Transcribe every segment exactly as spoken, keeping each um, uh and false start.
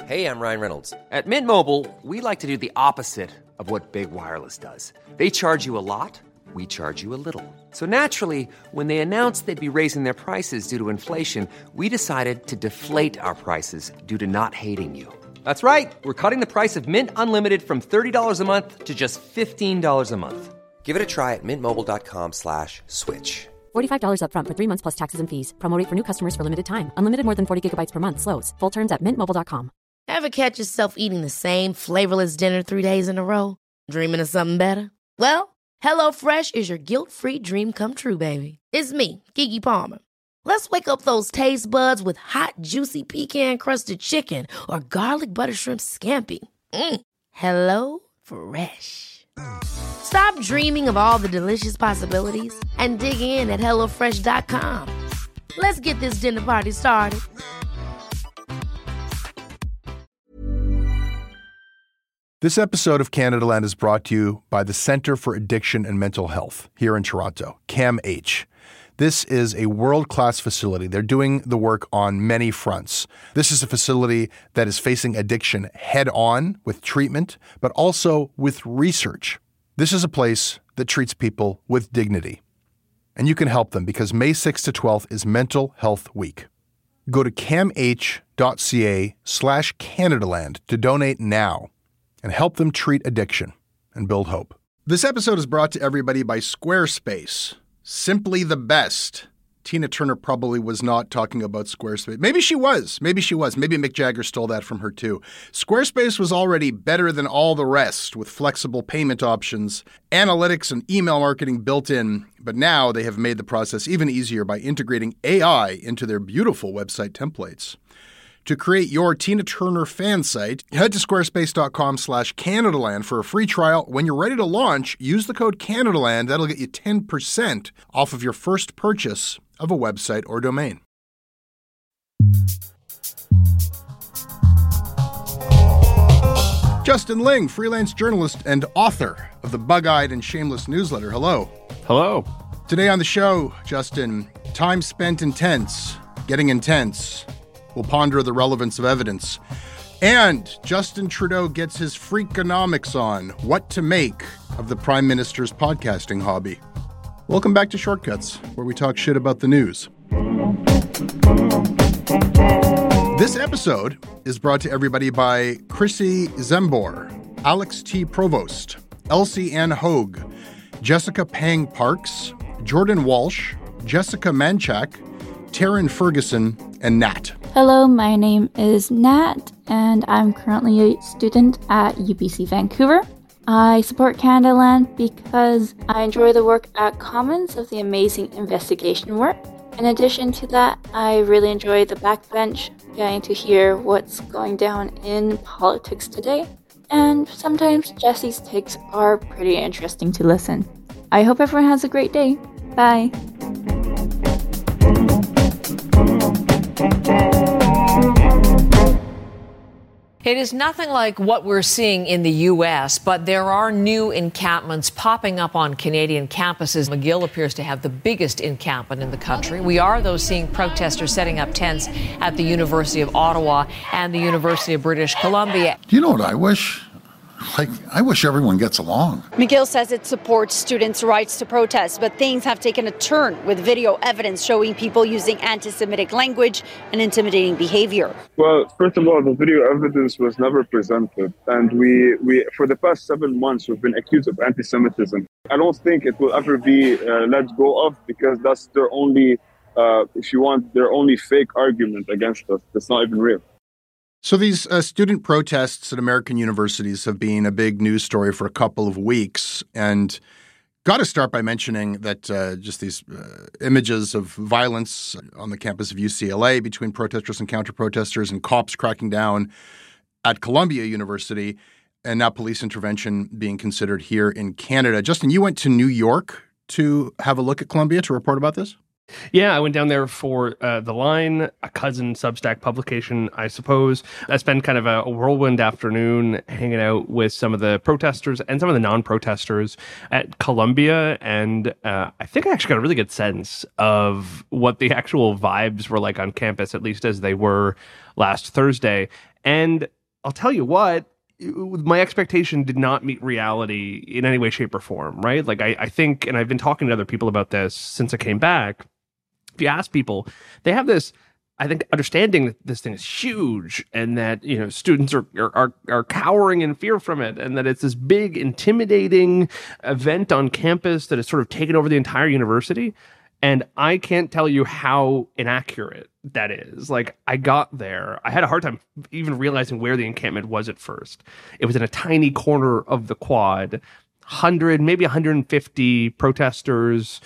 Hey, I'm Ryan Reynolds. At Mint Mobile, we like to do the opposite of what Big Wireless does. They charge you a lot, we charge you a little. So naturally, when they announced they'd be raising their prices due to inflation, we decided to deflate our prices due to not hating you. That's right. We're cutting the price of Mint Unlimited from thirty dollars a month to just fifteen dollars a month. Give it a try at mintmobile.com slash switch. forty-five dollars up front for three months plus taxes and fees. Promo rate for new customers for limited time. Unlimited more than forty gigabytes per month. Slows full terms at mint mobile dot com. Ever catch yourself eating the same flavorless dinner three days in a row? Dreaming of something better? Well, HelloFresh is your guilt-free dream come true, baby. It's me, Keke Palmer. Let's wake up those taste buds with hot, juicy pecan-crusted chicken or garlic butter shrimp scampi. Mm. Hello Fresh. Stop dreaming of all the delicious possibilities and dig in at hello fresh dot com. Let's get this dinner party started. This episode of Canadaland is brought to you by the Centre for Addiction and Mental Health here in Toronto, CAMH. This is a world-class facility. They're doing the work on many fronts. This is a facility that is facing addiction head-on with treatment, but also with research. This is a place that treats people with dignity. And you can help them because May sixth to twelfth is Mental Health Week. Go to camh.ca slash Canadaland to donate now and help them treat addiction and build hope. This episode is brought to everybody by Squarespace. Simply the best. Tina Turner probably was not talking about Squarespace. Maybe she was. Maybe she was. Maybe Mick Jagger stole that from her too. Squarespace was already better than all the rest with flexible payment options, analytics, and email marketing built in. But now they have made the process even easier by integrating A I into their beautiful website templates. To create your Tina Turner fan site, head to squarespace.com slash Canadaland for a free trial. When you're ready to launch, use the code Canadaland. That'll get you ten percent off of your first purchase of a website or domain. Justin Ling, freelance journalist and author of the Bug-Eyed and Shameless newsletter. Hello. Hello. Today on the show, Justin, time spent intense, getting intense. We'll ponder the relevance of evidence. And Justin Trudeau gets his Freakonomics on, what to make of the Prime Minister's podcasting hobby. Welcome back to Shortcuts, where we talk shit about the news. This episode is brought to everybody by Chrissy Zembor, Alex T. Provost, Elsie Ann Hogue, Jessica Pang Parks, Jordan Walsh, Jessica Manchak, Taryn Ferguson, and Nat. Hello, my name is Nat, and I'm currently a student at U B C Vancouver. I support Canadaland because I enjoy the work at Commons of the amazing investigation work. In addition to that, I really enjoy the backbench, getting to hear what's going down in politics today. And sometimes Jesse's takes are pretty interesting to listen. I hope everyone has a great day. Bye. It is nothing like what we're seeing in the U S, but there are new encampments popping up on Canadian campuses. McGill appears to have the biggest encampment in the country. We are, though, seeing protesters setting up tents at the University of Ottawa and the University of British Columbia. Do you know what I wish? Like, I wish everyone gets along. McGill says it supports students' rights to protest, but things have taken a turn with video evidence showing people using anti-Semitic language and intimidating behavior. Well, first of all, the video evidence was never presented, and we, we for the past seven months, we've been accused of anti-Semitism. I don't think it will ever be uh, let go of, because that's their only, uh, if you want, their only fake argument against us. That's not even real. So these uh, student protests at American universities have been a big news story for a couple of weeks. And got to start by mentioning that uh, just these uh, images of violence on the campus of U C L A between protesters and counter-protesters and cops cracking down at Columbia University, and now police intervention being considered here in Canada. Justin, you went to New York to have a look at Columbia to report about this? Yeah, I went down there for uh, The Line, a cousin Substack publication, I suppose. I spent kind of a whirlwind afternoon hanging out with some of the protesters and some of the non-protesters at Columbia, and uh, I think I actually got a really good sense of what the actual vibes were like on campus, at least as they were last Thursday. And I'll tell you what, my expectation did not meet reality in any way, shape, or form, right? Like, I, I think, and I've been talking to other people about this since I came back, if you ask people, they have this, I think, understanding that this thing is huge and that, you know, students are, are are cowering in fear from it, and that it's this big, intimidating event on campus that has sort of taken over the entire university. And I can't tell you how inaccurate that is. Like, I got there, I had a hard time even realizing where the encampment was at first. It was in a tiny corner of the quad. one hundred, maybe one hundred fifty protesters,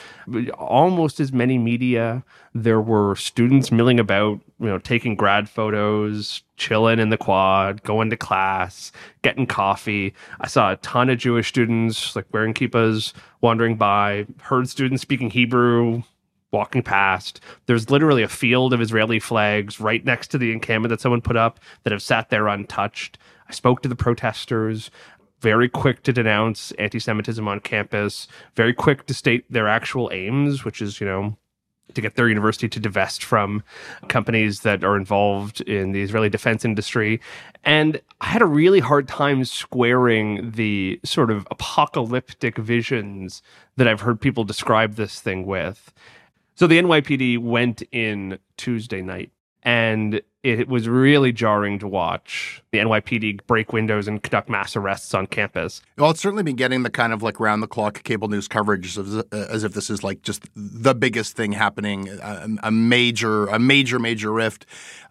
almost as many media. There were students milling about, you know, taking grad photos, chilling in the quad, going to class, getting coffee. I saw a ton of Jewish students, like, wearing kippas, wandering by, heard students speaking Hebrew, walking past. There's literally a field of Israeli flags right next to the encampment that someone put up that have sat there untouched. I spoke to the protesters, very quick to denounce anti-Semitism on campus, very quick to state their actual aims, which is, you know, to get their university to divest from companies that are involved in the Israeli defense industry. And I had a really hard time squaring the sort of apocalyptic visions that I've heard people describe this thing with. So the N Y P D went in Tuesday night, and it was really jarring to watch the N Y P D break windows and conduct mass arrests on campus. Well, it's certainly been getting the kind of like round-the-clock cable news coverage as, as if this is like just the biggest thing happening, a, a major, a major, major rift.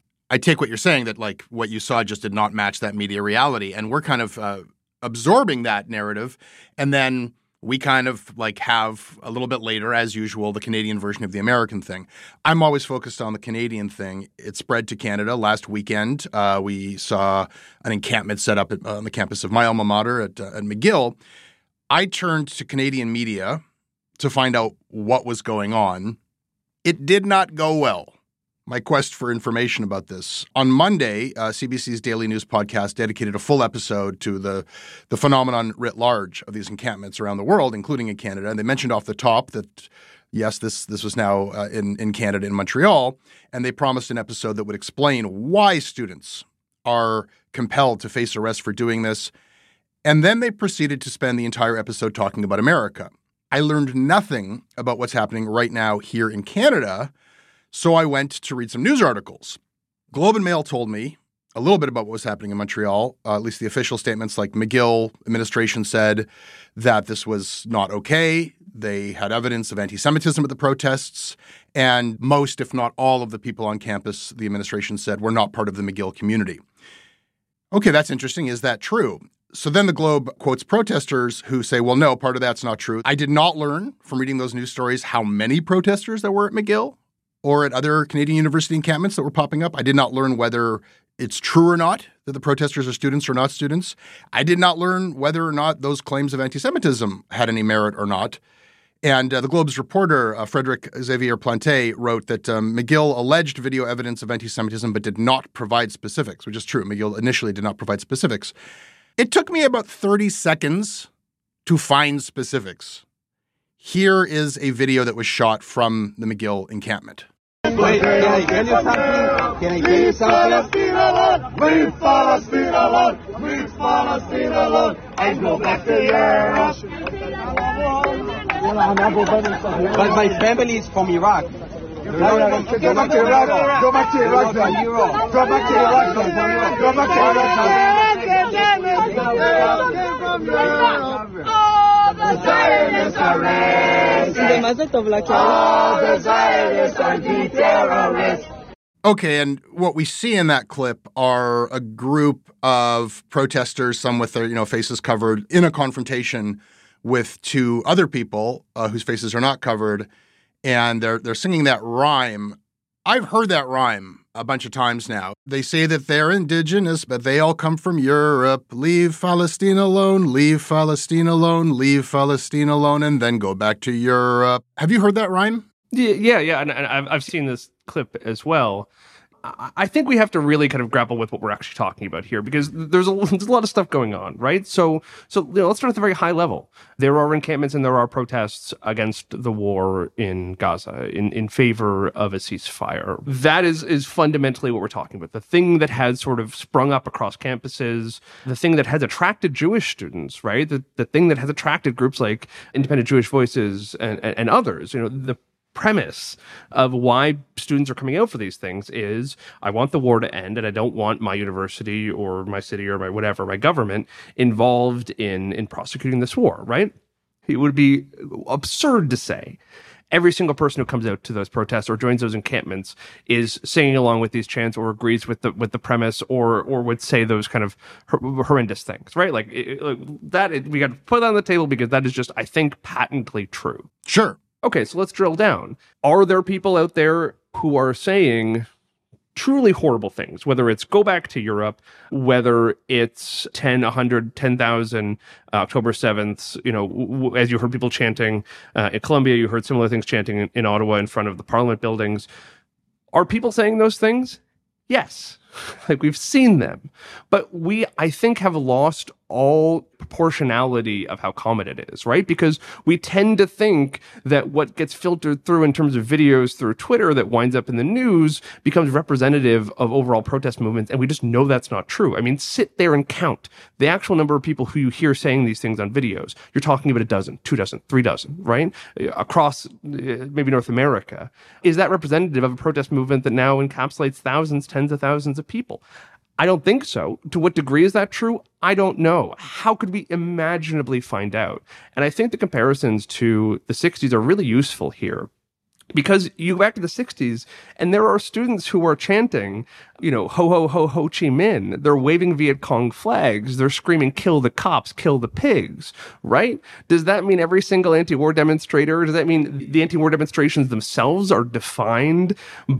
I take what you're saying, that like what you saw just did not match that media reality, and we're kind of uh, absorbing that narrative, and then we kind of like have a little bit later, as usual, the Canadian version of the American thing. I'm always focused on the Canadian thing. It spread to Canada last weekend. Uh, we saw an encampment set up at, uh, on the campus of my alma mater at, uh, at McGill. I turned to Canadian media to find out what was going on. It did not go well. My quest for information about this. On Monday, uh, C B C's Daily News podcast dedicated a full episode to the, the phenomenon writ large of these encampments around the world, including in Canada. And they mentioned off the top that, yes, this this was now uh, in, in Canada, in Montreal. And they promised an episode that would explain why students are compelled to face arrest for doing this. And then they proceeded to spend the entire episode talking about America. I learned nothing about what's happening right now here in Canada, so I went to read some news articles. Globe and Mail told me a little bit about what was happening in Montreal, uh, at least the official statements. Like McGill administration said that this was not okay. They had evidence of anti-Semitism at the protests. And most, if not all, of the people on campus, the administration said, were not part of the McGill community. Okay, that's interesting. Is that true? So then the Globe quotes protesters who say, well, no, part of that's not true. I did not learn from reading those news stories how many protesters there were at McGill or at other Canadian university encampments that were popping up. I did not learn whether it's true or not that the protesters are students or not students. I did not learn whether or not those claims of anti-Semitism had any merit or not. And uh, the Globe's reporter, uh, Frederic Xavier Plante, wrote that um, McGill alleged video evidence of anti-Semitism but did not provide specifics, which is true. McGill initially did not provide specifics. It took me about thirty seconds to find specifics. Here is a video that was shot from the McGill encampment. Wait, can I tell you something? Can I tell you something? Leave Palestine alone! Leave Palestine alone! I go back to Europe! But my family is from Iraq. Go back to Iraq! Go back to Iraq! Go back to Iraq! Go back to Iraq! Go back to Iraq! All the Zionists are racist! All the Zionists are terrorists! Okay, and what we see in that clip are a group of protesters, some with their, you know, faces covered, in a confrontation with two other people uh, whose faces are not covered, and they're they're singing that rhyme. I've heard that rhyme a bunch of times now. They say that they're indigenous, but they all come from Europe. Leave Palestine alone, leave Palestine alone, leave Palestine alone, and then go back to Europe. Have you heard that rhyme? Yeah, yeah, yeah. And, and I've I've seen this clip as well. I think we have to really kind of grapple with what we're actually talking about here, because there's a, there's a lot of stuff going on, right? So, so you know, let's start at the very high level. There are encampments and there are protests against the war in Gaza in, in favor of a ceasefire. That is, is fundamentally what we're talking about. The thing that has sort of sprung up across campuses, the thing that has attracted Jewish students, right? The, the thing that has attracted groups like Independent Jewish Voices and, and, and others, you know, the premise of why students are coming out for these things is, I want the war to end, and I don't want my university or my city or my whatever, my government involved in, in prosecuting this war, right? It would be absurd to say every single person who comes out to those protests or joins those encampments is singing along with these chants or agrees with the with the premise or or would say those kind of hor- horrendous things, right? Like, it, like that, it, we got to put that on the table, because that is just, I think, patently true. Sure. Okay, so let's drill down. Are there people out there who are saying truly horrible things, whether it's go back to Europe, whether it's ten, one hundred, ten thousand uh, October seventh, you know, w- w- as you heard people chanting uh, in Colombia, you heard similar things chanting in, in Ottawa in front of the Parliament buildings. Are people saying those things? Yes. Like, we've seen them. But we, I think, have lost all proportionality of how common it is, right? Because we tend to think that what gets filtered through in terms of videos through Twitter that winds up in the news becomes representative of overall protest movements, and we just know that's not true. I mean, sit there and count the actual number of people who you hear saying these things on videos. You're talking about a dozen, two dozen, three dozen, right? Across uh, maybe North America. Is that representative of a protest movement that now encapsulates thousands, tens of thousands of people? I don't think so. To what degree is that true? I don't know. How could we imaginably find out? And I think the comparisons to the sixties are really useful here, because you go back to the sixties and there are students who are chanting, you know, ho, ho, ho, Ho Chi Minh. They're waving Viet Cong flags. They're screaming, kill the cops, kill the pigs, right? Does that mean every single anti-war demonstrator? Does that mean the anti-war demonstrations themselves are defined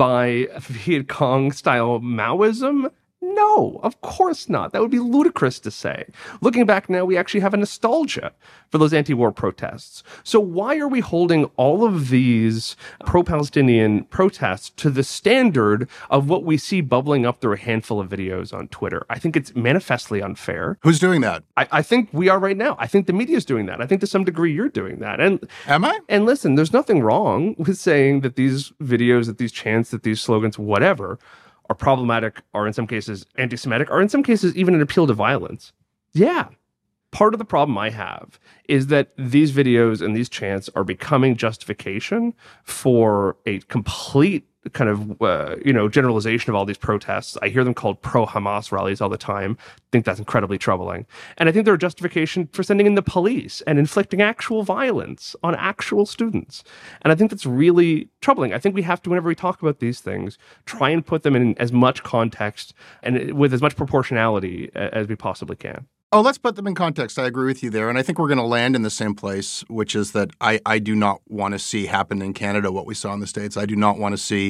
by Viet Cong style Maoism? No, of course not. That would be ludicrous to say. Looking back now, we actually have a nostalgia for those anti-war protests. So why are we holding all of these pro-Palestinian protests to the standard of what we see bubbling up through a handful of videos on Twitter? I think it's manifestly unfair. Who's doing that? I, I think we are right now. I think the media is doing that. I think to some degree you're doing that. And am I? And listen, there's nothing wrong with saying that these videos, that these chants, that these slogans, whatever, are problematic, are in some cases anti-Semitic, are in some cases even an appeal to violence. Yeah. Part of the problem I have is that these videos and these chants are becoming justification for a complete kind of, uh, you know, generalization of all these protests. I hear them called pro-Hamas rallies all the time. I think that's incredibly troubling. And I think they're a justification for sending in the police and inflicting actual violence on actual students. And I think that's really troubling. I think we have to, whenever we talk about these things, try and put them in as much context and with as much proportionality as we possibly can. Oh, let's put them in context. I agree with you there. And I think we're going to land in the same place, which is that I, I do not want to see happen in Canada what we saw in the States. I do not want to see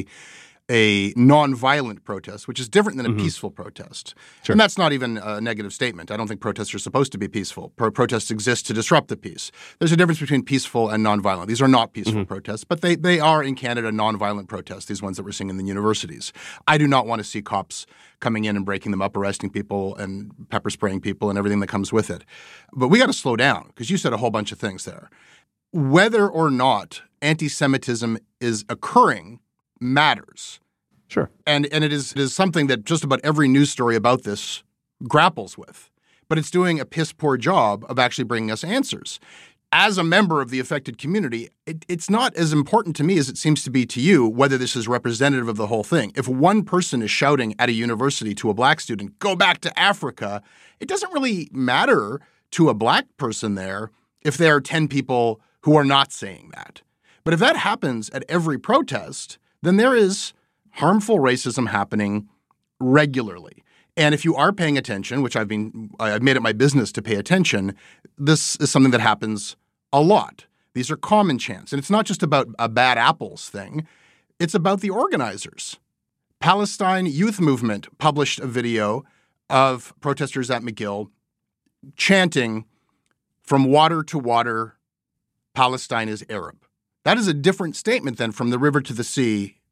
a nonviolent protest, which is different than a mm-hmm. peaceful protest. Sure. And that's not even a negative statement. I don't think protests are supposed to be peaceful. Pro- protests exist to disrupt the peace. There's a difference between peaceful and nonviolent. These are not peaceful mm-hmm. protests, but they, they are in Canada nonviolent protests, these ones that we're seeing in the universities. I do not want to see cops coming in and breaking them up, arresting people and pepper spraying people and everything that comes with it. But we got to slow down, because you said a whole bunch of things there. Whether or not anti-Semitism is occurring matters. Sure. And and it is it is something that just about every news story about this grapples with. But it's doing a piss poor job of actually bringing us answers. As a member of the affected community, it, it's not as important to me as it seems to be to you whether this is representative of the whole thing. If one person is shouting at a university to a black student, go back to Africa, it doesn't really matter to a black person there if there are ten people who are not saying that. But if that happens at every protest, then there is harmful racism happening regularly. And if you are paying attention, which I've been, I've made it my business to pay attention, this is something that happens a lot. These are common chants. And it's not just about a bad apples thing. It's about the organizers. Palestine Youth Movement published a video of protesters at McGill chanting, "From water to water, Palestine is Arab." That is a different statement than "from the river to the sea,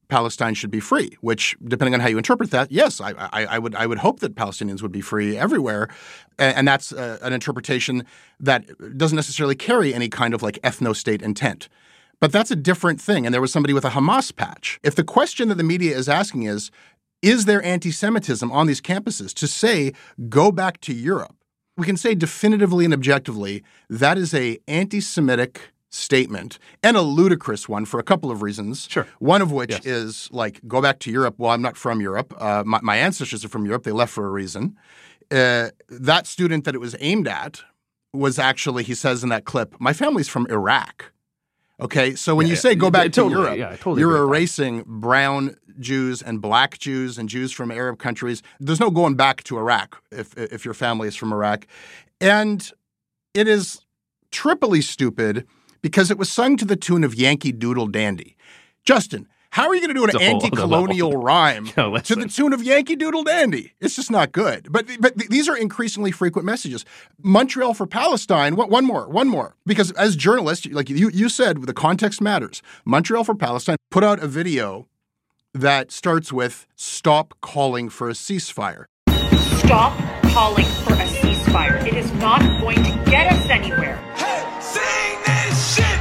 Palestine should be free, which, depending on how you interpret that, yes, I, I, I would I would hope that Palestinians would be free everywhere. And, and that's uh, an interpretation that doesn't necessarily carry any kind of like ethno-state intent. But that's a different thing. And there was somebody with a Hamas patch. If the question that the media is asking is, is there anti-Semitism on these campuses, to say, go back to Europe, we can say definitively and objectively that is a anti-Semitic statement, and a ludicrous one for a couple of reasons. Sure. One of which yes. is like, go back to Europe. Well, I'm not from Europe. Uh, my, my ancestors are from Europe. They left for a reason. Uh, that student that it was aimed at was actually, he says in that clip, my family's from Iraq. Okay, so when yeah, you say go back totally, to Europe, yeah, totally you're erasing brown Jews and black Jews and Jews from Arab countries. There's no going back to Iraq if if your family is from Iraq. And it is triply stupid because it was sung to the tune of Yankee Doodle Dandy. Justin, how are you going to do an anti-colonial rhyme no, to the tune of Yankee Doodle Dandy? It's just not good. But but these are increasingly frequent messages. Montreal for Palestine, one more, one more. Because as journalists, like you, you said, the context matters. Montreal for Palestine put out a video that starts with, stop calling for a ceasefire. Stop calling for a ceasefire. It is not going to get us anywhere. Hey, sing this shit!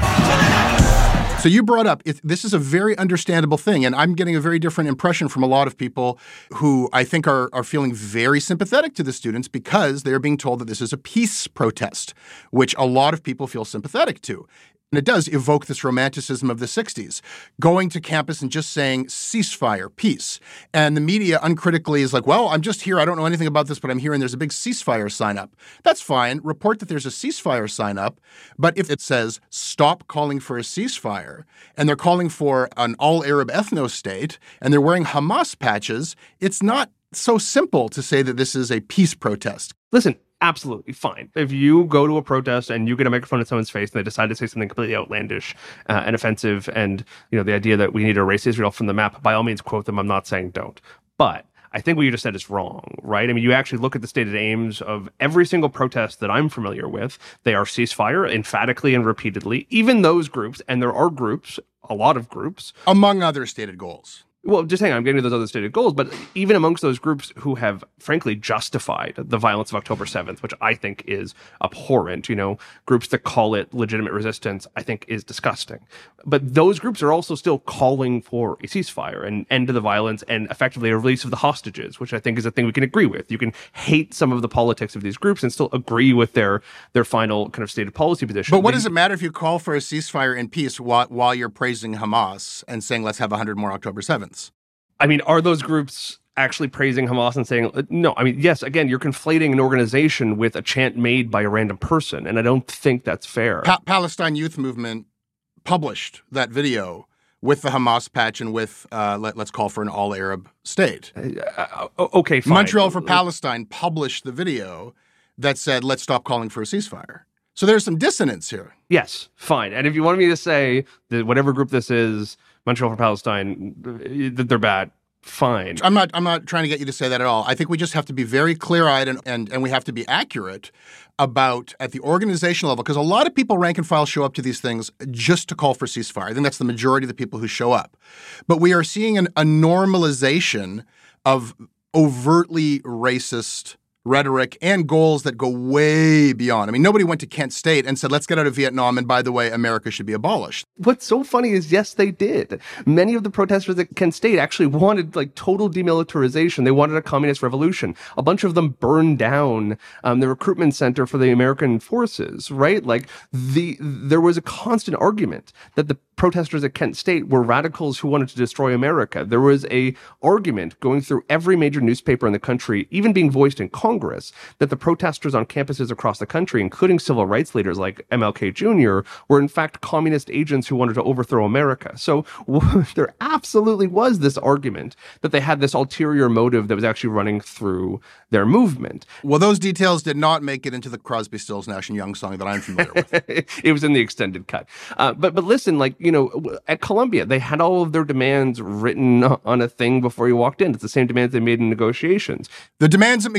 So you brought up, it, this is a very understandable thing, and I'm getting a very different impression from a lot of people who I think are, are feeling very sympathetic to the students because they're being told that this is a peace protest, which a lot of people feel sympathetic to. And it does evoke this romanticism of the sixties, going to campus and just saying ceasefire, peace. And the media uncritically is like, well, I'm just here. I don't know anything about this, but I'm here and there's a big ceasefire sign up. That's fine. Report that there's a ceasefire sign up. But if it says stop calling for a ceasefire and they're calling for an all-Arab ethno-state and they're wearing Hamas patches, it's not so simple to say that this is a peace protest. Listen, absolutely fine. If you go to a protest and you get a microphone in someone's face and they decide to say something completely outlandish uh, and offensive, and you know the idea that we need to erase Israel from the map, by all means quote them. I'm not saying don't. But I think what you just said is wrong, right? I mean, you actually look at the stated aims of every single protest that I'm familiar with. They are ceasefire, emphatically and repeatedly. Even those groups, and there are groups, a lot of groups. Among other stated goals. Well, just hang on, I'm getting to those other stated goals, but even amongst those groups who have, frankly, justified the violence of October seventh, which I think is abhorrent, you know, groups that call it legitimate resistance, I think is disgusting. But those groups are also still calling for a ceasefire, and end to the violence, and effectively a release of the hostages, which I think is a thing we can agree with. You can hate some of the politics of these groups and still agree with their their final kind of stated policy position. But what they, does it matter if you call for a ceasefire and peace while, while you're praising Hamas and saying, let's have one hundred more October seventh? I mean, are those groups actually praising Hamas and saying, no, I mean, yes, again, you're conflating an organization with a chant made by a random person, and I don't think that's fair. Pa- Palestine Youth Movement published that video with the Hamas patch and with, uh, let, let's call for an all-Arab state. Uh, okay, fine. Montreal for Palestine published the video that said, let's stop calling for a ceasefire. So there's some dissonance here. Yes, fine. And if you wanted me to say that whatever group this is, Montreal for Palestine, that they're bad, fine. I'm not I'm not trying to get you to say that at all. I think we just have to be very clear-eyed and, and, and we have to be accurate about, at the organizational level, because a lot of people rank and file show up to these things just to call for ceasefire. I think that's the majority of the people who show up. But we are seeing an, a normalization of overtly racist rhetoric and goals that go way beyond. I mean, nobody went to Kent State and said, let's get out of Vietnam, and by the way, America should be abolished. What's so funny is, yes, they did. Many of the protesters at Kent State actually wanted like total demilitarization. They wanted a communist revolution. A bunch of them burned down um, the recruitment center for the American forces, right? Like the there was a constant argument that the protesters at Kent State were radicals who wanted to destroy America. There was a argument going through every major newspaper in the country, even being voiced in Congress, that the protesters on campuses across the country, including civil rights leaders like M L K Junior, were in fact communist agents who wanted to overthrow America. So there absolutely was this argument that they had this ulterior motive that was actually running through their movement. Well, those details did not make it into the Crosby, Stills, Nash and Young song that I'm familiar with. It was in the extended cut. Uh, but but listen, like, you know, at Columbia, they had all of their demands written on a thing before you walked in. It's the same demands they made in negotiations. The demands at McGill are written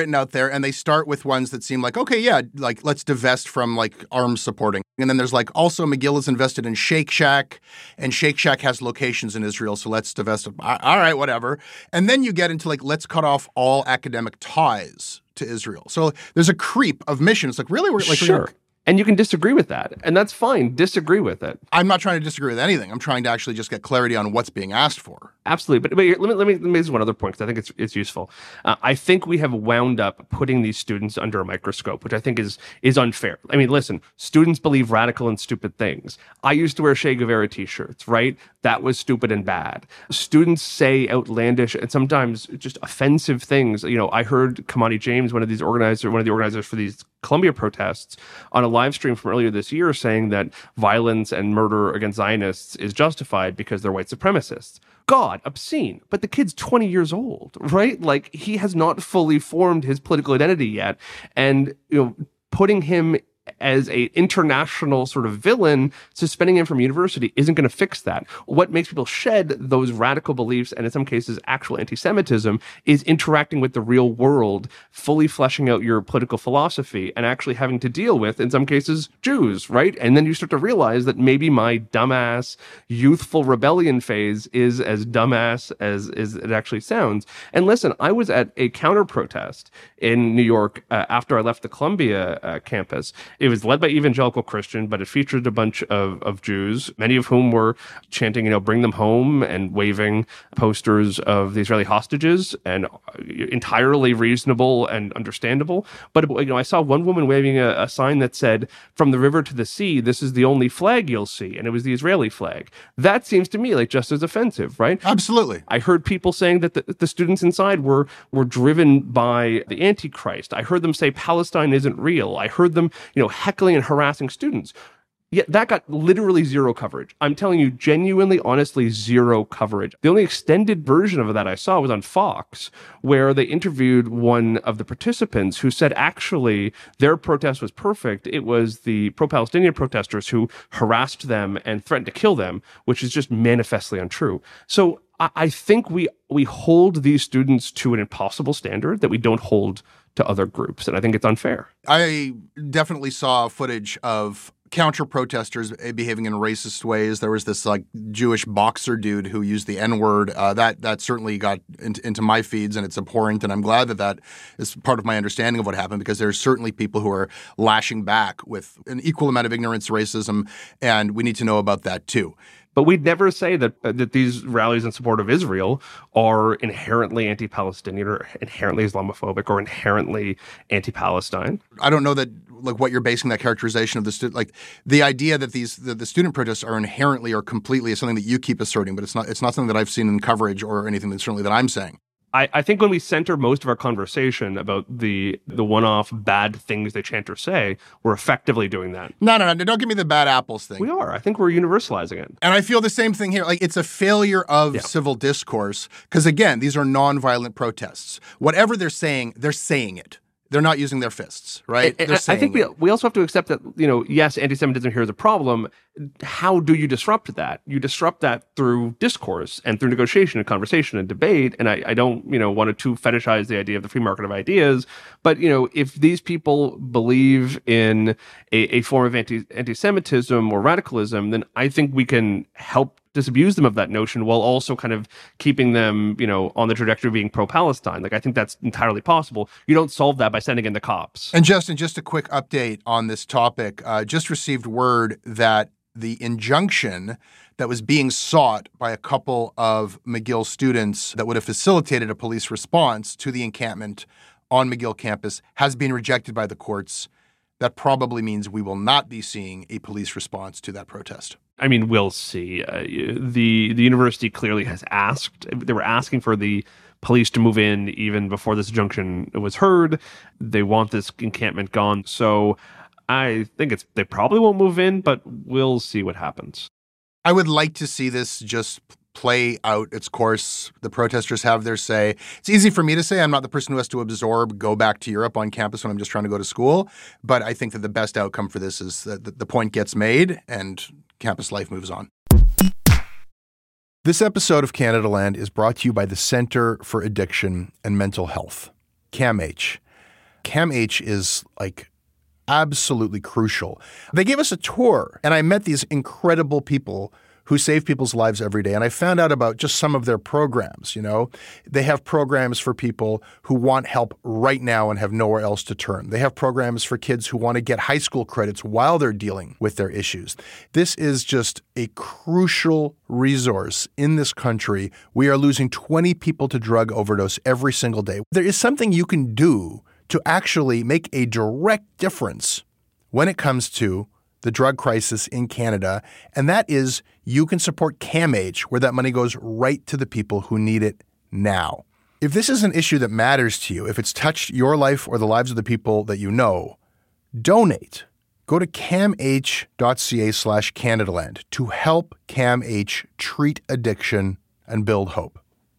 written out there, and they start with ones that seem like, okay, yeah, like let's divest from like arms supporting. And then there's like, also McGill is invested in Shake Shack, and Shake Shack has locations in Israel, so let's divest. All right, whatever. And then you get into like, let's cut off all academic ties to Israel. So there's a creep of missions. Like, really? We're, like, sure. We're, And you can disagree with that, and that's fine. Disagree with it. I'm not trying to disagree with anything. I'm trying to actually just get clarity on what's being asked for. Absolutely. But, but let me let me let me make one other point, because I think it's it's useful. Uh, I think we have wound up putting these students under a microscope, which I think is is unfair. I mean, listen, students believe radical and stupid things. I used to wear Che Guevara t-shirts, right? That was stupid and bad. Students say outlandish and sometimes just offensive things. You know, I heard Kamani James, one of these organizers, one of the organizers for these Columbia protests, on a live stream from earlier this year, saying that violence and murder against Zionists is justified because they're white supremacists. God, obscene. But the kid's twenty years old, right? Like, he has not fully formed his political identity yet. And, you know, putting him as a international sort of villain, suspending him from university isn't going to fix that. What makes people shed those radical beliefs, and in some cases actual anti-Semitism, is interacting with the real world, fully fleshing out your political philosophy, and actually having to deal with, in some cases, Jews, right? And then you start to realize that maybe my dumbass youthful rebellion phase is as dumbass as, as it actually sounds. And listen, I was at a counter protest in New York uh, after I left the Columbia uh, campus. It was led by evangelical Christian, but it featured a bunch of, of Jews, many of whom were chanting, you know, bring them home, and waving posters of the Israeli hostages, and entirely reasonable and understandable. But, you know, I saw one woman waving a, a sign that said, from the river to the sea, this is the only flag you'll see. And it was the Israeli flag. That seems to me like just as offensive, right? Absolutely. I heard people saying that the, the students inside were, were driven by the Antichrist. I heard them say Palestine isn't real. I heard them, you know, heckling and harassing students. Yet that got literally zero coverage. I'm telling you, genuinely, honestly, zero coverage. The only extended version of that I saw was on Fox, where they interviewed one of the participants who said actually their protest was perfect. It was the pro-Palestinian protesters who harassed them and threatened to kill them, which is just manifestly untrue. So I, I think we we hold these students to an impossible standard that we don't hold to other groups, and I think it's unfair. I definitely saw footage of counter-protesters behaving in racist ways. There was this like Jewish boxer dude who used the N-word. Uh, that that certainly got in, into my feeds, and it's abhorrent. And I'm glad that that is part of my understanding of what happened, because there's certainly people who are lashing back with an equal amount of ignorance, racism, and we need to know about that too. But we'd never say that uh, that these rallies in support of Israel are inherently anti-Palestinian or inherently Islamophobic or inherently anti-Palestine. I don't know that like what you're basing that characterization of the student, like the idea that these the, the student protests are inherently or completely is something that you keep asserting, but it's not it's not something that I've seen in coverage or anything that certainly that I'm saying. I, I think when we center most of our conversation about the the one-off bad things they chant or say, we're effectively doing that. No, no, no. Don't give me the bad apples thing. We are. I think we're universalizing it. And I feel the same thing here. Like, it's a failure of yeah. civil discourse because, again, these are nonviolent protests. Whatever they're saying, they're saying it. They're not using their fists, right? And, and I think we we also have to accept that, you know, yes, anti-Semitism here is a problem. How do you disrupt that? You disrupt that through discourse and through negotiation and conversation and debate. And I, I don't, you know, want to too fetishize the idea of the free market of ideas. But, you know, if these people believe in a, a form of anti, anti-Semitism or radicalism, then I think we can help disabuse them of that notion while also kind of keeping them, you know, on the trajectory of being pro-Palestine. Like, I think that's entirely possible. You don't solve that by sending in the cops. And Justin, just a quick update on this topic. Uh, just received word that the injunction that was being sought by a couple of McGill students that would have facilitated a police response to the encampment on McGill campus has been rejected by the courts. That probably means we will not be seeing a police response to that protest. I mean, we'll see. Uh, the the university clearly has asked. They were asking for the police to move in even before this injunction was heard. They want this encampment gone. So I think it's they probably won't move in, but we'll see what happens. I would like to see this just play out its course. The protesters have their say. It's easy for me to say. I'm not the person who has to absorb, go back to Europe on campus when I'm just trying to go to school. But I think that the best outcome for this is that the point gets made and campus life moves on. This episode of Canada Land is brought to you by the Centre for Addiction and Mental Health, CAMH. CAMH is like absolutely crucial. They gave us a tour, and I met these incredible people who save people's lives every day. And I found out about just some of their programs, you know. They have programs for people who want help right now and have nowhere else to turn. They have programs for kids who want to get high school credits while they're dealing with their issues. This is just a crucial resource in this country. We are losing twenty people to drug overdose every single day. There is something you can do to actually make a direct difference when it comes to the drug crisis in Canada, and that is you can support CAMH, where that money goes right to the people who need it now. If this is an issue that matters to you, if it's touched your life or the lives of the people that you know, donate. Go to camh.ca slash Canadaland to help CAMH treat addiction and build hope.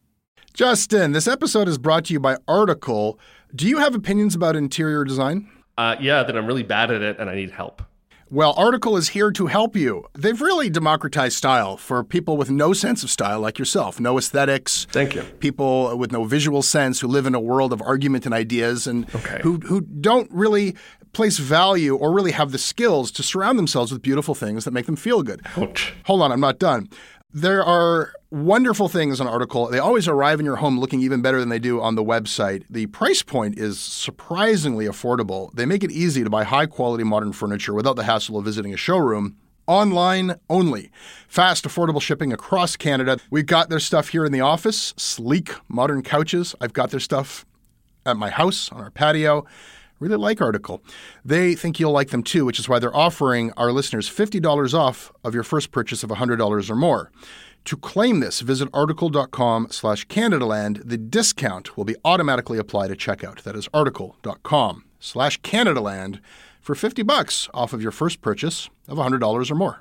Justin, this episode is brought to you by Article. Do you have opinions about interior design? Uh, yeah, that I'm really bad at it and I need help. Well, Article is here to help you. They've really democratized style for people with no sense of style like yourself, no aesthetics. Thank you. People with no visual sense who live in a world of argument and ideas and okay. who who don't really place value or really have the skills to surround themselves with beautiful things that make them feel good. Ouch. Hold on, I'm not done. There are wonderful things on Article. They always arrive in your home looking even better than they do on the website. The price point is surprisingly affordable. They make it easy to buy high-quality modern furniture without the hassle of visiting a showroom. Online only. Fast, affordable shipping across Canada. We've got their stuff here in the office. Sleek, modern couches. I've got their stuff at my house, on our patio. Really like Article. They think you'll like them too, which is why they're offering our listeners fifty dollars off of your first purchase of one hundred dollars or more. To claim this, visit article.com slash Canadaland. The discount will be automatically applied at checkout. That is article.com slash Canadaland for fifty bucks off of your first purchase of one hundred dollars or more.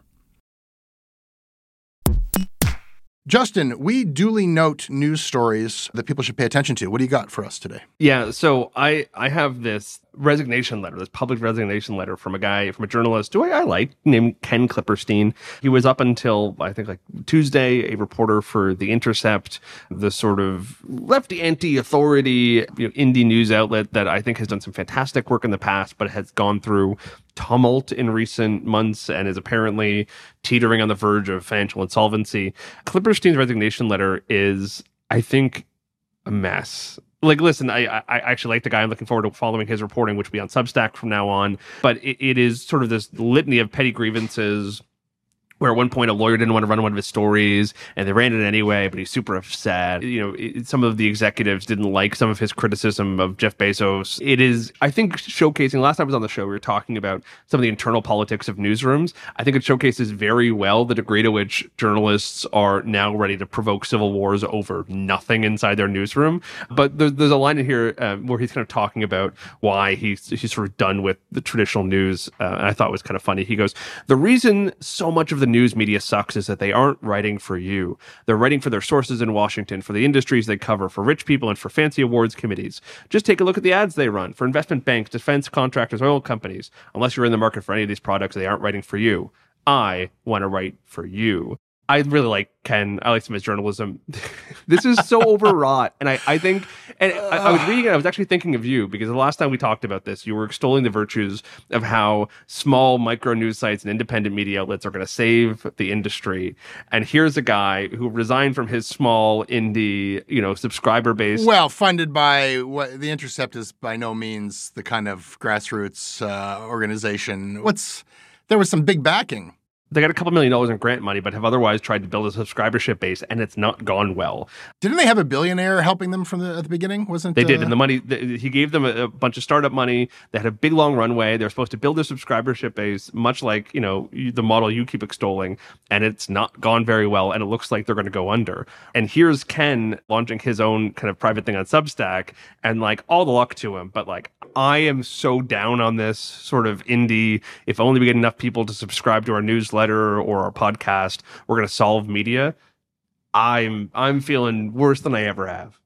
Justin, we duly note news stories that people should pay attention to. What do you got for us today? Yeah, so I, I have this resignation letter, this public resignation letter from a guy, from a journalist who I, I like, named Ken Klipperstein. He was up until, I think, like Tuesday, a reporter for The Intercept, the sort of lefty anti-authority you know, indie news outlet that I think has done some fantastic work in the past, but has gone through tumult in recent months and is apparently teetering on the verge of financial insolvency. Klipperstein's resignation letter is, I think, a mess. Like, listen, I, I actually like the guy. I'm looking forward to following his reporting, which will be on Substack from now on. But it, it is sort of this litany of petty grievances where at one point a lawyer didn't want to run one of his stories and they ran it anyway, but he's super upset. You know, it, some of the executives didn't like some of his criticism of Jeff Bezos. It is, I think, showcasing, last time I was on the show, we were talking about some of the internal politics of newsrooms. I think it showcases very well the degree to which journalists are now ready to provoke civil wars over nothing inside their newsroom. But there's, there's a line in here um, where he's kind of talking about why he's, he's sort of done with the traditional news. Uh, and I thought it was kind of funny. He goes, the reason so much of the news media sucks is that they aren't writing for you. They're writing for their sources in Washington, for the industries they cover, for rich people, and for fancy awards committees. Just take a look at the ads they run for investment banks, defense contractors, oil companies. Unless you're in the market for any of these products, they aren't writing for you. I want to write for you. I really like Ken. I like some of his journalism. This is so overwrought. And I, I think, and I, I was reading it, I was actually thinking of you, because the last time we talked about this, you were extolling the virtues of how small micro news sites and independent media outlets are going to save the industry. And here's a guy who resigned from his small indie, you know, subscriber base. Well, funded by what The Intercept is by no means the kind of grassroots uh, organization. What's there was some big backing. They got a couple million dollars in grant money, but have otherwise tried to build a subscribership base, and it's not gone well. Didn't they have a billionaire helping them from the at the beginning? Wasn't they uh... did? And the money the, he gave them a, a bunch of startup money. They had a big long runway. They were supposed to build their subscribership base, much like you know the model you keep extolling, and it's not gone very well. And it looks like they're going to go under. And here's Ken launching his own kind of private thing on Substack, and like all the luck to him. But like I am so down on this sort of indie. If only we get enough people to subscribe to our newsletter or our podcast, we're going to solve media. I'm I'm feeling worse than I ever have.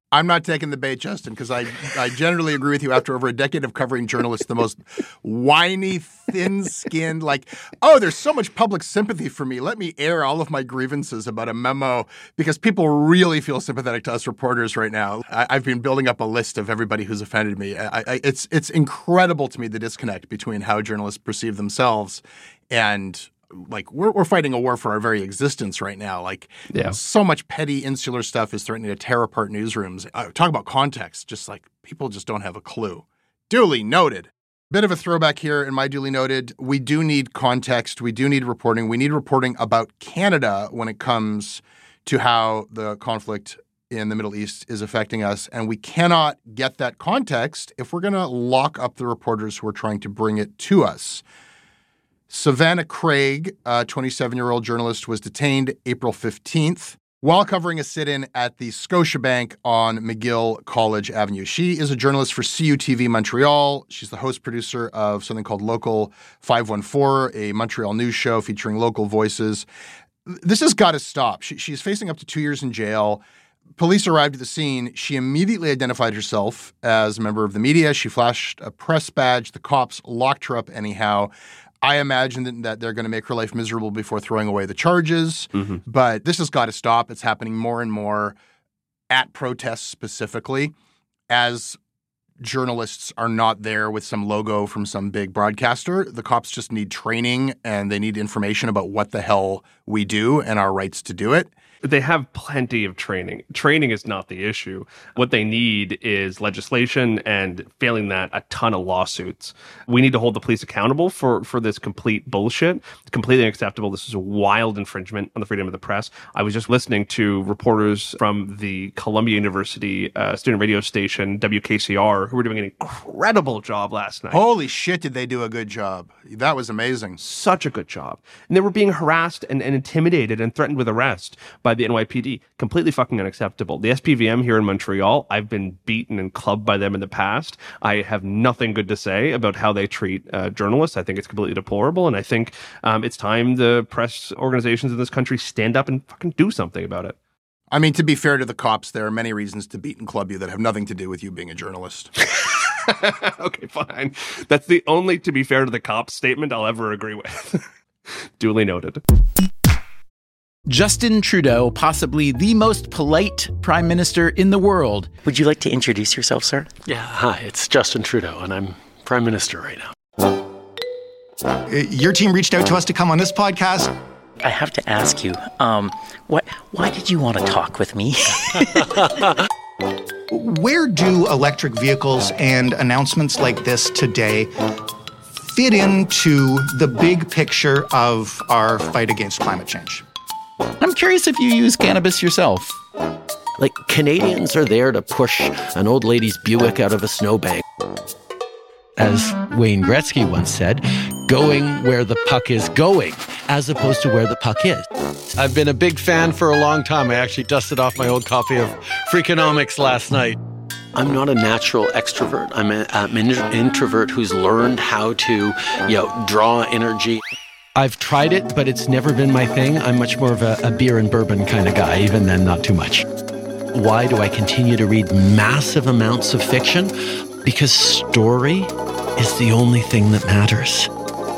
I'm not taking the bait, Justin, because I, I generally agree with you. After over a decade of covering journalists, the most whiny, thin-skinned, like, oh, there's so much public sympathy for me. Let me air all of my grievances about a memo because people really feel sympathetic to us reporters right now. I, I've been building up a list of everybody who's offended me. I, I, it's it's incredible to me, the disconnect between how journalists perceive themselves and like we're we're fighting a war for our very existence right now. Like yeah. so much petty insular stuff is threatening to tear apart newsrooms. Uh, talk about context. Just like people just don't have a clue. Duly noted. Bit of a throwback here in my duly noted. We do need context. We do need reporting. We need reporting about Canada when it comes to how the conflict in the Middle East is affecting us. And we cannot get that context if we're going to lock up the reporters who are trying to bring it to us. Savannah Craig, a twenty-seven-year-old journalist, was detained April fifteenth while covering a sit-in at the Scotiabank on McGill College Avenue. She is a journalist for C U T V Montreal. She's the host-producer of something called Local five one four, a Montreal news show featuring local voices. This has got to stop. She, she's facing up to two years in jail. Police arrived at the scene. She immediately identified herself as a member of the media. She flashed a press badge. The cops locked her up anyhow. I imagine that they're going to make her life miserable before throwing away the charges. Mm-hmm. But this has got to stop. It's happening more and more at protests specifically as journalists are not there with some logo from some big broadcaster. The cops just need training and they need information about what the hell we do and our rights to do it. They have plenty of training. Training is not the issue. What they need is legislation and, failing that, a ton of lawsuits. We need to hold the police accountable for, for this complete bullshit. It's completely unacceptable. This is a wild infringement on the freedom of the press. I was just listening to reporters from the Columbia University uh, student radio station, W K C R, who were doing an incredible job last night. Holy shit, did they do a good job. That was amazing. Such a good job. And they were being harassed and, and intimidated and threatened with arrest by the N Y P D. Completely fucking unacceptable. The S P V M here in Montreal, I've been beaten and clubbed by them in the past. I have nothing good to say about how they treat uh, journalists. I think it's completely deplorable, and I think um, it's time the press organizations in this country stand up and fucking do something about it. I mean, to be fair to the cops, there are many reasons to beat and club you that have nothing to do with you being a journalist. Okay, fine. That's the only to be fair to the cops statement I'll ever agree with. Duly noted. Justin Trudeau, possibly the most polite prime minister in the world. Would you like to introduce yourself, sir? Yeah, hi, it's Justin Trudeau, and I'm prime minister right now. Your team reached out to us to come on this podcast. I have to ask you, um, what? why did you want to talk with me? Where do electric vehicles and announcements like this today fit into the big picture of our fight against climate change? I'm curious if you use cannabis yourself. Like, Canadians are there to push an old lady's Buick out of a snowbank. As Wayne Gretzky once said, going where the puck is going, as opposed to where the puck is. I've been a big fan for a long time. I actually dusted off my old copy of Freakonomics last night. I'm not a natural extrovert. I'm, a, I'm an introvert who's learned how to, you know, draw energy. I've tried it, but it's never been my thing. I'm much more of a, a beer and bourbon kind of guy, even then not too much. Why do I continue to read massive amounts of fiction? Because story is the only thing that matters.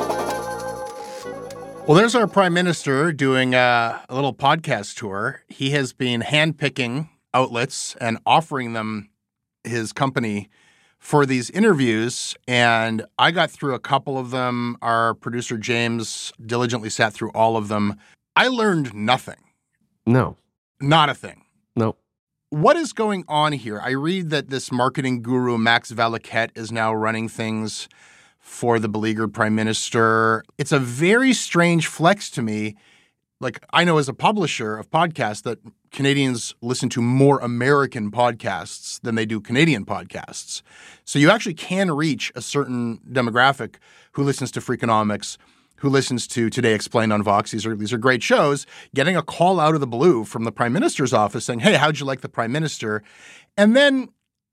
Well, there's our prime minister doing a, a little podcast tour. He has been handpicking outlets and offering them his company for these interviews, and I got through a couple of them. Our producer, James, diligently sat through all of them. I learned nothing. No. Not a thing. No. What is going on here? I read that this marketing guru, Max Vallauquette, is now running things for the beleaguered prime minister. It's a very strange flex to me. Like, I know as a publisher of podcasts that Canadians listen to more American podcasts than they do Canadian podcasts. So you actually can reach a certain demographic who listens to Freakonomics, who listens to Today Explained on Vox. These are, these are great shows. Getting a call out of the blue from the prime minister's office saying, hey, how'd you like the prime minister? And then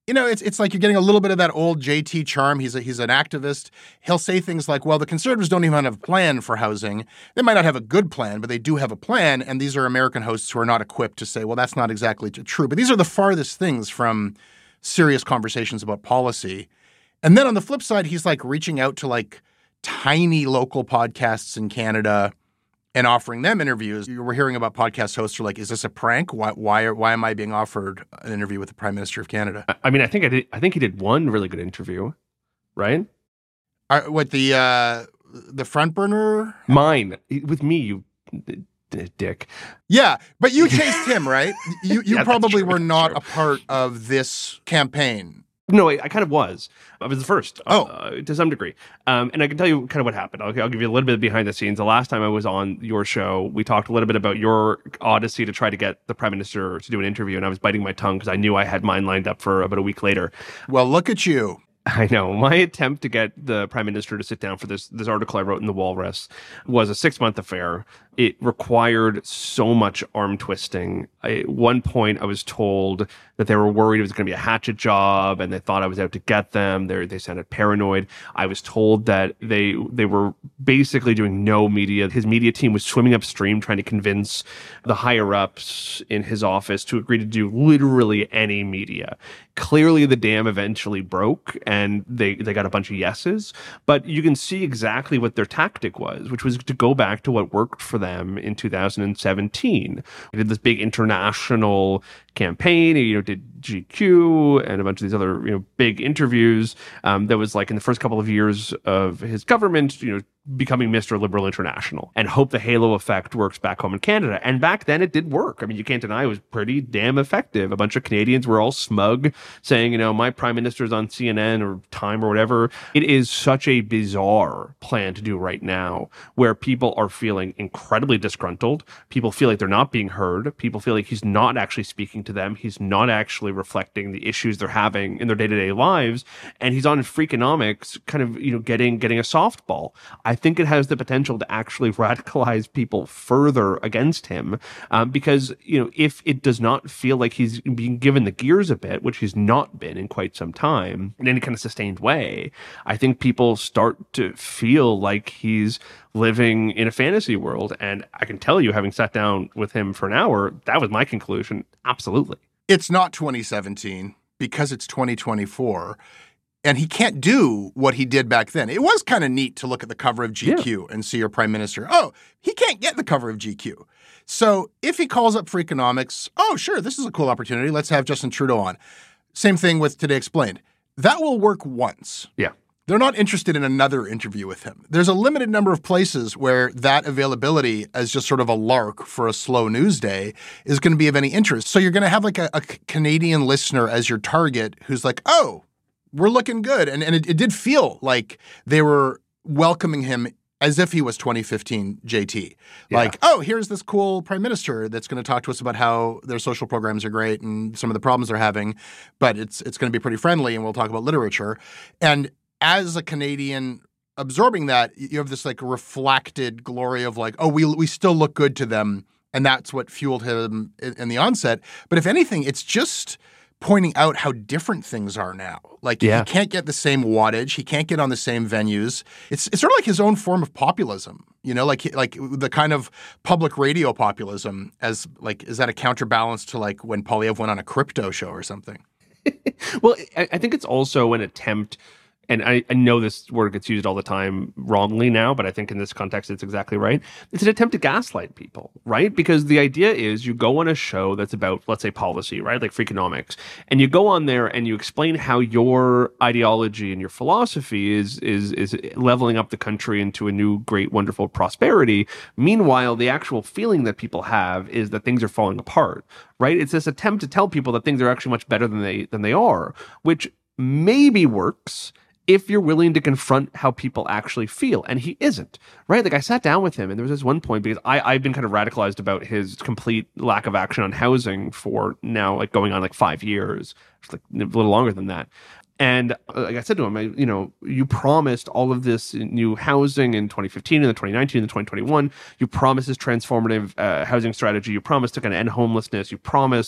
You know, it's it's like you're getting a little bit of that old J T charm. He's a, he's an activist. He'll say things like, well, the Conservatives don't even have a plan for housing. They might not have a good plan, but they do have a plan. And these are American hosts who are not equipped to say, well, that's not exactly true. But these are the farthest things from serious conversations about policy. And then on the flip side, he's like reaching out to like tiny local podcasts in Canada and offering them interviews. We're hearing about podcast hosts who are like, is this a prank? Why why, are, why am I being offered an interview with the Prime Minister of Canada? I mean, I think I did. I think he did one really good interview, right? Uh, what, the uh, the front burner? Mine. With me, you d- dick. Yeah, but you chased him, right? You you Yeah, probably true, were not true. a part of this campaign. No, I, I kind of was. I was the first, oh. uh, to some degree. Um, and I can tell you kind of what happened. I'll, I'll give you a little bit of behind the scenes. The last time I was on your show, we talked a little bit about your odyssey to try to get the Prime Minister to do an interview, and I was biting my tongue because I knew I had mine lined up for about a week later. Well, look at you. I know. My attempt to get the Prime Minister to sit down for this this article I wrote in the Walrus was a six-month affair. It required so much arm twisting. I, at one point, I was told that they were worried it was going to be a hatchet job, and they thought I was out to get them. They they sounded paranoid. I was told that they they were basically doing no media. His media team was swimming upstream trying to convince the higher-ups in his office to agree to do literally any media. Clearly, the dam eventually broke, and they, they got a bunch of yeses. But you can see exactly what their tactic was, which was to go back to what worked for them in two thousand seventeen. They did this big international campaign, you know, did G Q and a bunch of these other, you know, big interviews. Um, that was like in the first couple of years of his government, you know, becoming Mister Liberal International, and hope the halo effect works back home in Canada. And back then it did work. I mean, you can't deny it was pretty damn effective. A bunch of Canadians were all smug saying, you know, my prime minister's on C N N or Time or whatever. It is such a bizarre plan to do right now where people are feeling incredibly disgruntled. People feel like they're not being heard. People feel like he's not actually speaking to them. He's not actually reflecting the issues they're having in their day-to-day lives. And he's on Freakonomics kind of, you know, getting, getting a softball. I think it has the potential to actually radicalize people further against him um, because, you know, if it does not feel like he's being given the gears a bit, which he's not been in quite some time in any kind of sustained way, I think people start to feel like he's living in a fantasy world. And I can tell you, having sat down with him for an hour, that was my conclusion. Absolutely. It's not twenty seventeen because it's twenty twenty-four. And he can't do what he did back then. It was kind of neat to look at the cover of G Q yeah. and see your prime minister. Oh, he can't get the cover of G Q. So if he calls up Freakonomics, oh, sure, this is a cool opportunity. Let's have Justin Trudeau on. Same thing with Today Explained. That will work once. Yeah. They're not interested in another interview with him. There's a limited number of places where that availability as just sort of a lark for a slow news day is going to be of any interest. So you're going to have like a, a Canadian listener as your target who's like, oh, we're looking good. And and it, it did feel like they were welcoming him as if he was twenty fifteen J T. Yeah. Like, oh, here's this cool prime minister that's going to talk to us about how their social programs are great and some of the problems they're having, but it's it's going to be pretty friendly and we'll talk about literature. And as a Canadian absorbing that, you have this like reflected glory of like, oh, we we still look good to them. And that's what fueled him in, in the onset. But if anything, it's just pointing out how different things are now. Like yeah. he can't get the same wattage. He can't get on the same venues. It's it's sort of like his own form of populism, you know, like like the kind of public radio populism as like, is that a counterbalance to like when Poilievre went on a crypto show or something? Well, I, I think it's also an attempt. And I, I know this word gets used all the time wrongly now, but I think in this context, it's exactly right. It's an attempt to gaslight people, right? Because the idea is you go on a show that's about, let's say, policy, right? Like Freakonomics. And you go on there and you explain how your ideology and your philosophy is, is, is leveling up the country into a new, great, wonderful prosperity. Meanwhile, the actual feeling that people have is that things are falling apart, right? It's this attempt to tell people that things are actually much better than they, than they are, which maybe works if you're willing to confront how people actually feel. And he isn't, right? Like I sat down with him and there was this one point because I, I've been kind of radicalized about his complete lack of action on housing for now, like going on like five years, like a little longer than that. And like I said to him, I, you know, you promised all of this new housing in twenty fifteen and then twenty nineteen and twenty twenty-one. You promised this transformative uh, housing strategy. You promised to kind of end homelessness. You promised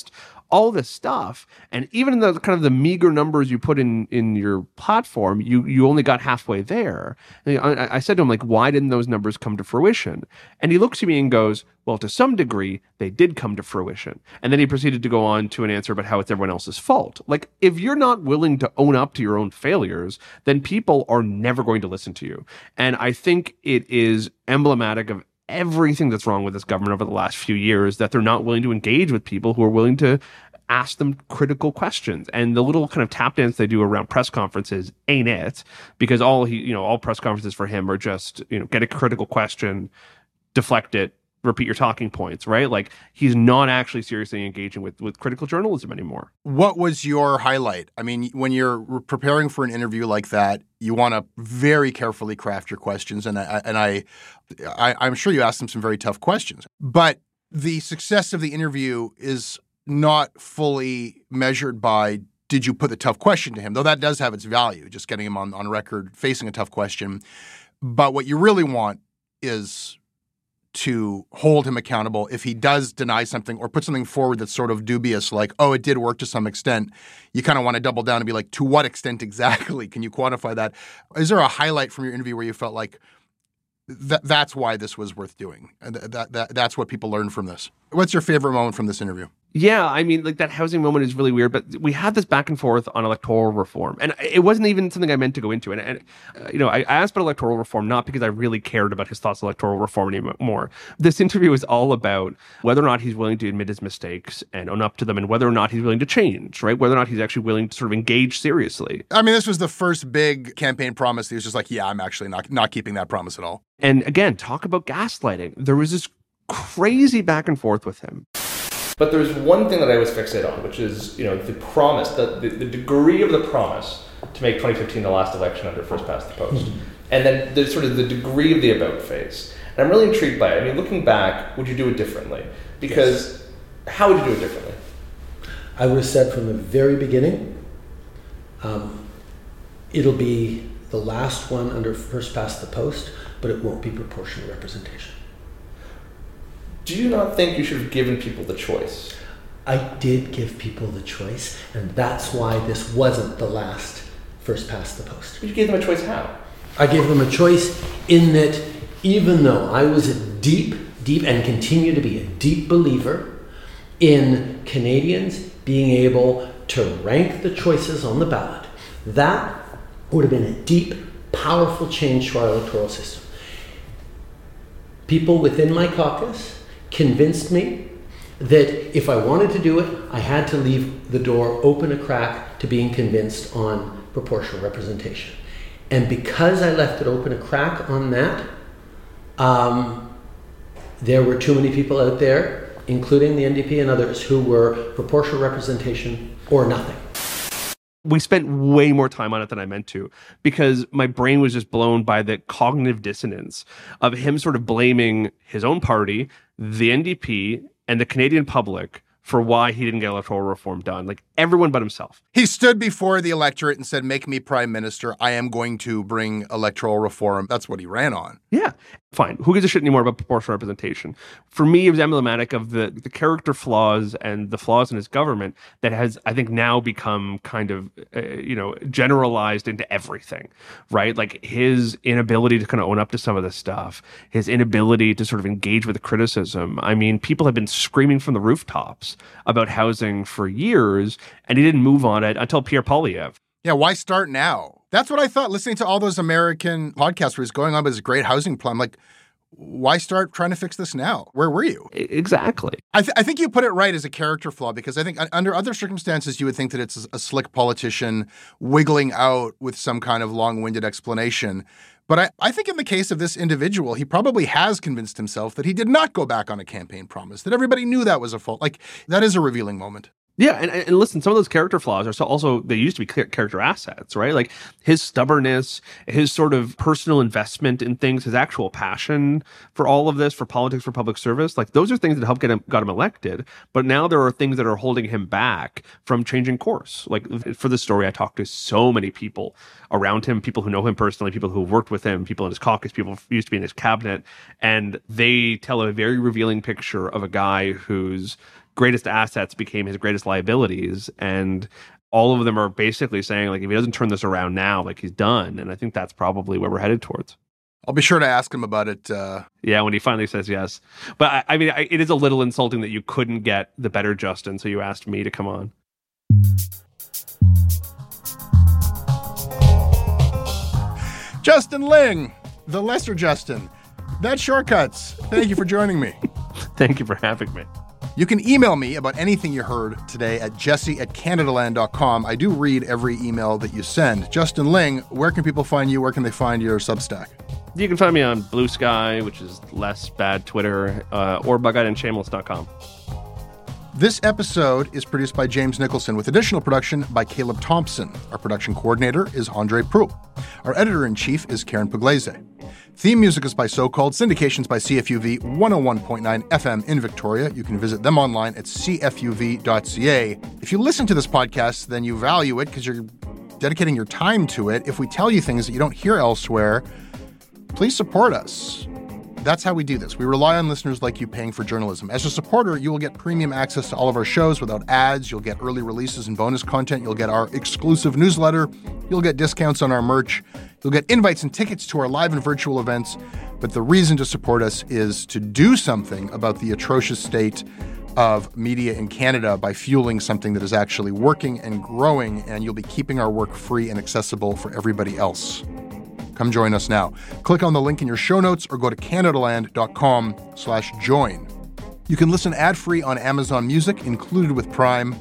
all this stuff. And even in the kind of the meager numbers you put in in your platform, you you only got halfway there. And I, I said to him, like, why didn't those numbers come to fruition? And he looks at me and goes, well, to some degree, they did come to fruition. And then he proceeded to go on to an answer about how it's everyone else's fault. Like, if you're not willing to own up to your own failures, then people are never going to listen to you. And I think it is emblematic of everything that's wrong with this government over the last few years, that they're not willing to engage with people who are willing to ask them critical questions. And the little kind of tap dance they do around press conferences ain't it, because all he, you know, all press conferences for him are just, you know, get a critical question, deflect it, repeat your talking points, right? Like, he's not actually seriously engaging with, with critical journalism anymore. What was your highlight? I mean, when you're preparing for an interview like that, you want to very carefully craft your questions. And I, and I, I, I'm sure you asked them some very tough questions. But the success of the interview is not fully measured by, did you put the tough question to him? Though that does have its value, just getting him on, on record, facing a tough question. But what you really want is to hold him accountable if he does deny something or put something forward that's sort of dubious, like, oh, it did work to some extent. You kind of want to double down and be like, to what extent exactly? Can you quantify that? Is there a highlight from your interview where you felt like th- that's why this was worth doing? And th- that, that, that's what people learned from this. What's your favorite moment from this interview? Yeah, I mean, like, that housing moment is really weird, but we had this back and forth on electoral reform, and it wasn't even something I meant to go into. And, and uh, you know, I asked about electoral reform not because I really cared about his thoughts on electoral reform anymore. This interview is all about whether or not he's willing to admit his mistakes and own up to them, and whether or not he's willing to change, right? Whether or not he's actually willing to sort of engage seriously. I mean, this was the first big campaign promise. He was just like, yeah, I'm actually not not keeping that promise at all. And again, talk about gaslighting. There was this crazy back and forth with him. But there's one thing that I was fixated on, which is, you know, the promise, the, the, the degree of the promise to make twenty fifteen the last election under first past the post. Mm-hmm. And then the sort of the degree of the about phase. And I'm really intrigued by it. I mean, looking back, would you do it differently? Because yes. How would you do it differently? I would have said from the very beginning, um, it'll be the last one under first past the post, but it won't be proportional representation. Do you not think you should have given people the choice? I did give people the choice, and that's why this wasn't the last first past the post. But you gave them a choice how? I gave them a choice in that even though I was a deep, deep, and continue to be a deep believer in Canadians being able to rank the choices on the ballot, that would have been a deep, powerful change to our electoral system. People within my caucus convinced me that if I wanted to do it, I had to leave the door open a crack to being convinced on proportional representation. And because I left it open a crack on that, um, there were too many people out there, including the N D P and others, who were proportional representation or nothing. We spent way more time on it than I meant to, because my brain was just blown by the cognitive dissonance of him sort of blaming his own party, the N D P, and the Canadian public for why he didn't get electoral reform done. Like, everyone but himself. He stood before the electorate and said, make me prime minister. I am going to bring electoral reform. That's what he ran on. Yeah. Fine. Who gives a shit anymore about proportional representation? For me, it was emblematic of the, the character flaws and the flaws in his government that has, I think, now become kind of, uh, you know, generalized into everything, right? Like, his inability to kind of own up to some of this stuff, his inability to sort of engage with the criticism. I mean, people have been screaming from the rooftops about housing for years, and he didn't move on it until Pierre Poilievre. Yeah, why start now? That's what I thought, listening to all those American podcasts where he's going on about his great housing plan. I'm like, why start trying to fix this now? Where were you? Exactly. I, th- I think you put it right as a character flaw, because I think under other circumstances, you would think that it's a slick politician wiggling out with some kind of long-winded explanation. But I, I think in the case of this individual, he probably has convinced himself that he did not go back on a campaign promise, that everybody knew that was a fault. Like, that is a revealing moment. Yeah, and, and listen, some of those character flaws are so also, they used to be character assets, right? Like, his stubbornness, his sort of personal investment in things, his actual passion for all of this, for politics, for public service, like, those are things that helped get him, got him elected. But now there are things that are holding him back from changing course. Like, for this story, I talked to so many people around him, people who know him personally, people who have worked with him, people in his caucus, people who used to be in his cabinet, and they tell a very revealing picture of a guy who's greatest assets became his greatest liabilities. And all of them are basically saying, like, if he doesn't turn this around now, like, he's done. And I think that's probably where we're headed towards. I'll be sure to ask him about it. Uh... Yeah, when he finally says yes. But I, I mean, I, it is a little insulting that you couldn't get the better Justin, so you asked me to come on. Justin Ling, the lesser Justin. That's Shortcuts. Thank you for joining me. Thank you for having me. You can email me about anything you heard today at jesse at canadaland dot com. I do read every email that you send. Justin Ling, where can people find you? Where can they find your Substack? You can find me on Blue Sky, which is less bad Twitter, uh, or bug eyed and shameless dot com. This episode is produced by James Nicholson with additional production by Caleb Thompson. Our production coordinator is Andre Proulx. Our editor-in-chief is Karen Pugliese. Theme music is by So-Called. Syndications by C F U V one oh one point nine F M in Victoria. You can visit them online at c f u v dot c a. If you listen to this podcast, then you value it because you're dedicating your time to it. If we tell you things that you don't hear elsewhere, please support us. That's how we do this. We rely on listeners like you paying for journalism. As a supporter, you will get premium access to all of our shows without ads. You'll get early releases and bonus content. You'll get our exclusive newsletter. You'll get discounts on our merch. You'll get invites and tickets to our live and virtual events. But the reason to support us is to do something about the atrocious state of media in Canada by fueling something that is actually working and growing, and you'll be keeping our work free and accessible for everybody else. Come join us now. Click on the link in your show notes or go to canadaland dot com slash join. You can listen ad-free on Amazon Music, included with Prime.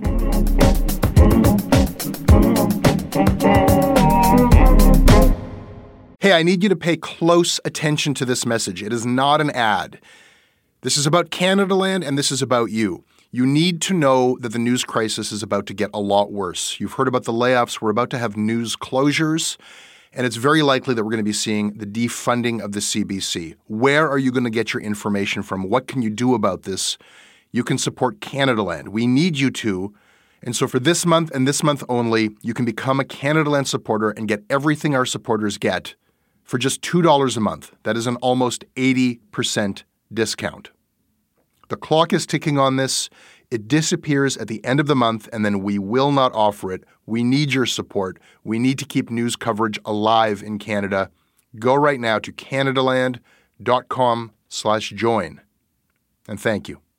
Hey, I need you to pay close attention to this message. It is not an ad. This is about Canadaland, and this is about you. You need to know that the news crisis is about to get a lot worse. You've heard about the layoffs. We're about to have news closures. And it's very likely that we're going to be seeing the defunding of the C B C. Where are you going to get your information from? What can you do about this? You can support Canadaland. We need you to. And so for this month and this month only, you can become a Canadaland supporter and get everything our supporters get for just two dollars a month. That is an almost eighty percent discount. The clock is ticking on this. It disappears at the end of the month, and then we will not offer it. We need your support. We need to keep news coverage alive in Canada. Go right now to canadaland dot com slash join. And thank you.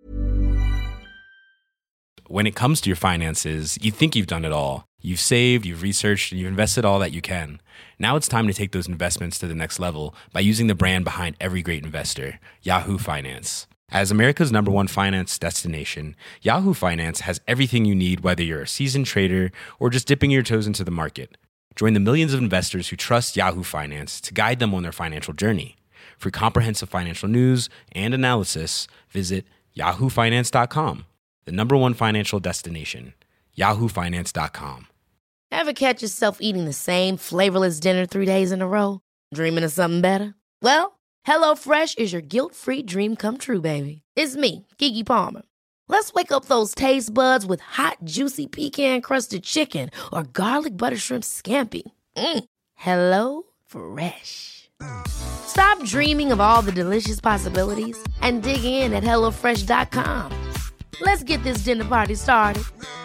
When it comes to your finances, you think you've done it all. You've saved, you've researched, and you've invested all that you can. Now it's time to take those investments to the next level by using the brand behind every great investor, Yahoo Finance. As America's number one finance destination, Yahoo Finance has everything you need, whether you're a seasoned trader or just dipping your toes into the market. Join the millions of investors who trust Yahoo Finance to guide them on their financial journey. For comprehensive financial news and analysis, visit yahoo finance dot com, the number one financial destination, yahoo finance dot com. Ever catch yourself eating the same flavorless dinner three days in a row? Dreaming of something better? Well, HelloFresh is your guilt-free dream come true, baby. It's me, Keke Palmer. Let's wake up those taste buds with hot, juicy pecan-crusted chicken or garlic butter shrimp scampi. Mm. Hello Fresh. Stop dreaming of all the delicious possibilities and dig in at hello fresh dot com. Let's get this dinner party started.